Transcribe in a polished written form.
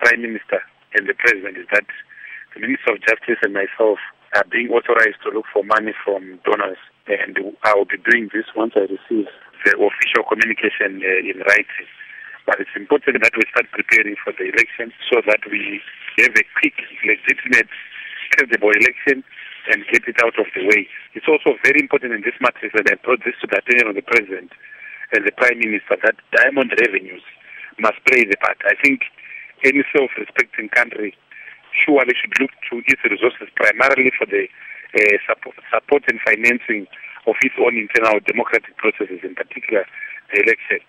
Prime Minister and the President is that the Minister of Justice and myself are being authorized to look for money from donors, and I will be doing this once I receive the official communication in writing. But it's important that we start preparing for the election so that we have a quick, legitimate, credible election and get it out of the way. It's also very important in this matter that I brought this to the attention of the President and the Prime Minister that diamond revenues must play the part. I think any self-respecting country surely should look to its resources primarily for the support and financing of its own internal democratic processes, in particular the election.